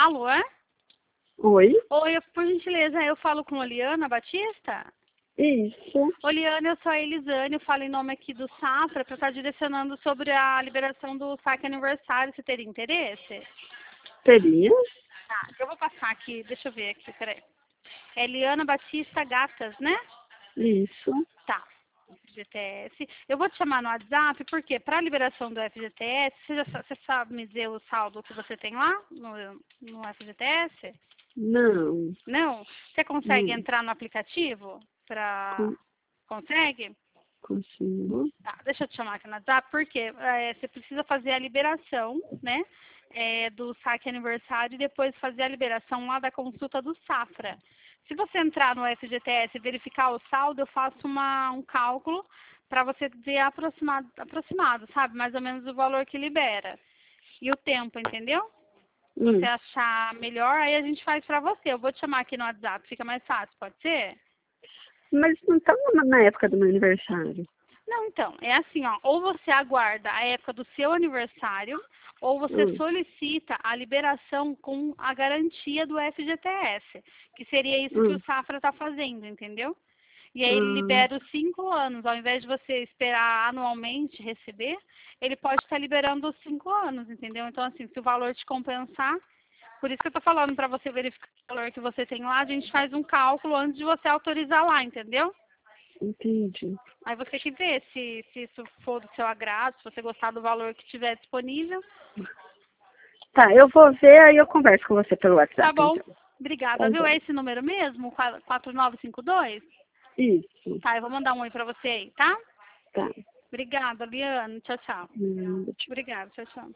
Alô, é? Oi? Oi, por gentileza, eu falo com a Liana Batista? Isso. Liana, eu sou a Elisane, eu falo em nome aqui do Safra para estar direcionando sobre a liberação do saque aniversário. Você teria interesse? Teria? Tá, eu vou passar aqui, deixa eu ver aqui, peraí. É Liana Batista Gatas, né? Isso. Tá. FGTS. Eu vou te chamar no WhatsApp, porque para a liberação do FGTS, você sabe me dizer o saldo que você tem lá no FGTS? Não. Não? Você consegue Não. entrar no aplicativo? Con- Consegue? Consigo. Tá, deixa eu te chamar aqui no WhatsApp, porque você precisa fazer a liberação, né? Do saque aniversário e depois fazer a liberação lá da consulta do Safra. Se você entrar no FGTS e verificar o saldo, eu faço um cálculo para você ver aproximado, sabe? Mais ou menos o valor que libera. E o tempo, entendeu? Se você Hum. achar melhor, aí a gente faz para você. Eu vou te chamar aqui no WhatsApp, fica mais fácil, pode ser? Mas não estamos na época do meu aniversário. Não, então, é assim, ó, ou você aguarda a época do seu aniversário, ou você Hum. solicita a liberação com a garantia do FGTS, que seria isso que o Hum. Safra está fazendo, entendeu? E aí ele Ah, libera os 5 anos, ao invés de você esperar anualmente receber, ele pode estar liberando os 5 anos, entendeu? Então, assim, se o valor te compensar, por isso que eu tô falando para você verificar o valor que você tem lá, a gente faz um cálculo antes de você autorizar lá, entendeu? entendi. Aí você que vê se isso for do seu agrado, se você gostar do valor que tiver disponível. Tá, eu vou ver, aí eu converso com você pelo Tá WhatsApp, bom. então. Obrigada, Tá viu? É bom. esse número mesmo? 4952? Isso. Tá, eu vou mandar um oi pra você aí, tá? Tá. Obrigada, Liane. Tchau, tchau. Hum. Obrigada, tchau, tchau.